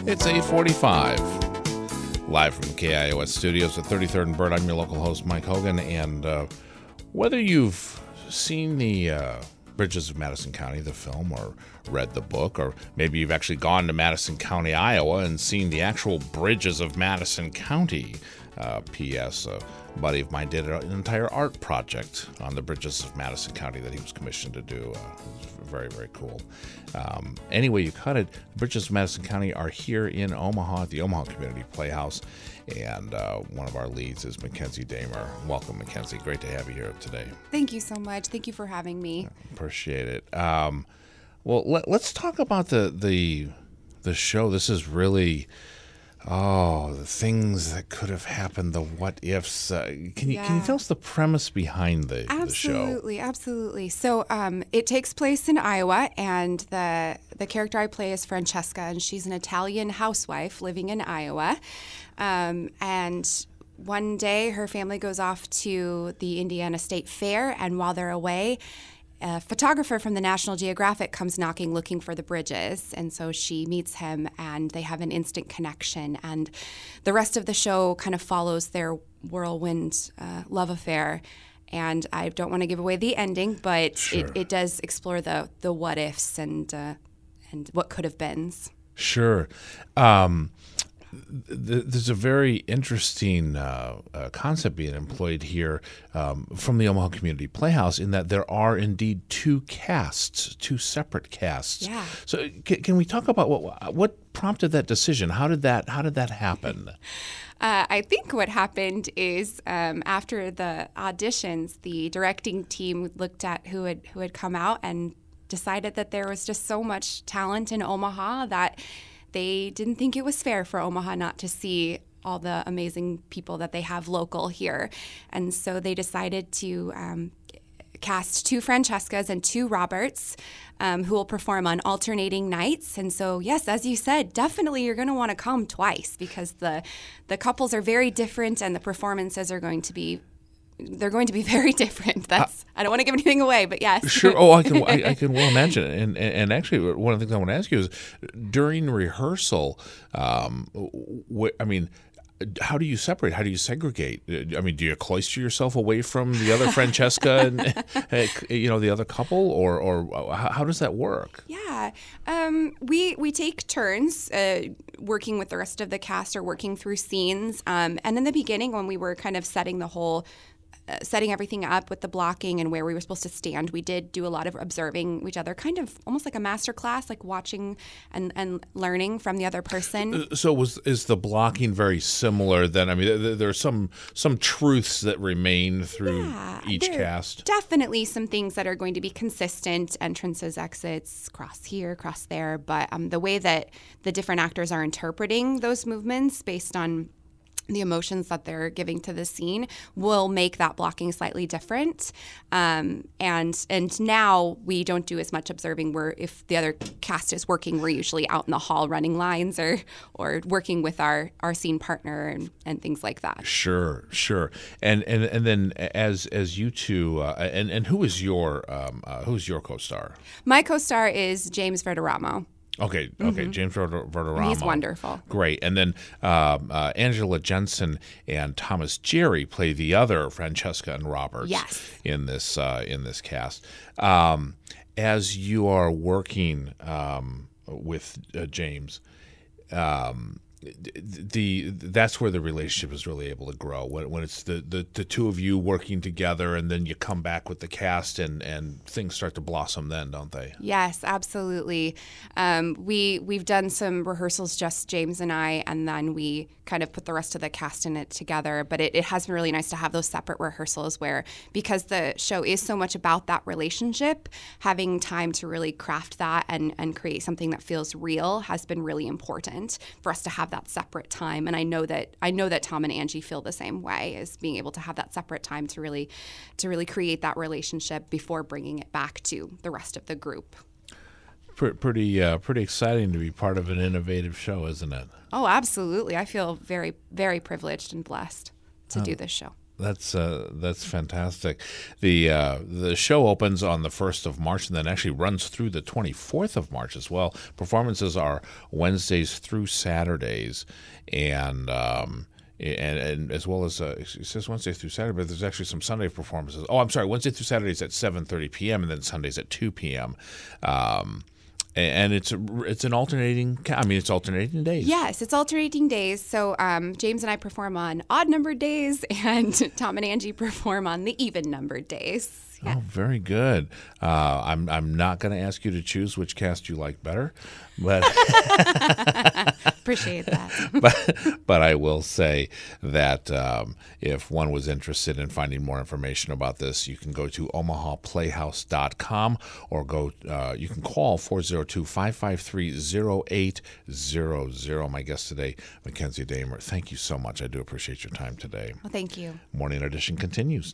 It's 8:45. Live from KIOS Studios at 33rd and Bird. I'm your local host, Mike Hogan. And whether you've seen the Bridges of Madison County, the film, or read the book, or maybe you've actually gone to Madison County, Iowa, and seen the actual Bridges of Madison County. P.S. A buddy of mine did an entire art project on the Bridges of Madison County that he was commissioned to do. It was very, very cool. Anyway, you cut it. The Bridges of Madison County are here in Omaha at the Omaha Community Playhouse, and one of our leads is Mackenzie Damer. Welcome, Mackenzie. Great to have you here today. Thank you so much. Thank you for having me. Appreciate it. Well, let's talk about the show. This is really... the things that could have happened, the what ifs. Can you tell us the premise behind the show? Absolutely. So it takes place in Iowa, and the character I play is Francesca, and she's an Italian housewife living in Iowa. And one day her family goes off to the Indiana State Fair, and while they're away, a photographer from the National Geographic comes knocking looking for the Bridges, and so she meets him and they have an instant connection, and the rest of the show kind of follows their whirlwind love affair. And I don't want to give away the ending, but Sure. it does explore the what ifs and what could have beens. Sure. There's a very interesting concept being employed here from the Omaha Community Playhouse, in that there are indeed two separate casts. Yeah. So can we talk about what prompted that decision? How did that happen? I think what happened is after the auditions, the directing team looked at who had come out and decided that there was just so much talent in Omaha that they didn't think it was fair for Omaha not to see all the amazing people that they have local here. And so they decided to cast two Francescas and two Roberts who will perform on alternating nights. And so, yes, as you said, definitely you're going to want to come twice, because the couples are very different and the performances are going to be very different. I don't want to give anything away, but yes. Sure. Oh, I can well imagine it. And actually, one of the things I want to ask you is, during rehearsal, how do you separate? How do you segregate? I mean, do you cloister yourself away from the other Francesca and the other couple, or how does that work? Yeah, we take turns working with the rest of the cast or working through scenes. And in the beginning, when we were kind of setting everything up with the blocking and where we were supposed to stand, we did do a lot of observing each other, kind of almost like a master class, like watching and learning from the other person. So is the blocking very similar then? I mean, there are some truths that remain through each cast? Definitely some things that are going to be consistent: entrances, exits, cross here, cross there. But the way that the different actors are interpreting those movements based on the emotions that they're giving to the scene will make that blocking slightly different. And now we don't do as much observing, where if the other cast is working, we're usually out in the hall running lines or working with our scene partner and things like that. Sure. And then as you two, and who is your co-star? My co-star is James Verderamo. Okay, James Verderamo. He's wonderful. Great. And then Angela Jensen and Thomas Jerry play the other Francesca and Roberts. Yes. In this cast. As you are working with James, that's where the relationship is really able to grow, when it's the two of you working together, and then you come back with the cast and things start to blossom then, don't they? Yes, absolutely. We've done some rehearsals, just James and I, and then we kind of put the rest of the cast in it together. But it has been really nice to have those separate rehearsals where, because the show is so much about that relationship, having time to really craft that and create something that feels real has been really important for us to have that separate time. And I know that Tom and Angie feel the same way, is being able to have that separate time to really create that relationship before bringing it back to the rest of the group. Pretty exciting to be part of an innovative show, isn't it? Oh, absolutely. I feel very, very privileged and blessed to do this show. That's fantastic. The show opens on the 1st of March and then actually runs through the 24th of March as well. Performances are Wednesdays through Saturdays, and as well as it says Wednesday through Saturday, but there's actually some Sunday performances. Oh, I'm sorry, Wednesday through Saturdays at 7:30 p.m. and then Sundays at 2 p.m. And it's an alternating. I mean, it's alternating days. Yes, it's alternating days. So James and I perform on odd numbered days, and Tom and Angie perform on the even numbered days. Yeah. Oh, very good. I'm not going to ask you to choose which cast you like better, but Appreciate that. but I will say that if one was interested in finding more information about this, you can go to omahaplayhouse.com or you can call 402-553-0800. My guest today, Mackenzie Damer. Thank you so much. I do appreciate your time today. Well, thank you. Morning Edition continues.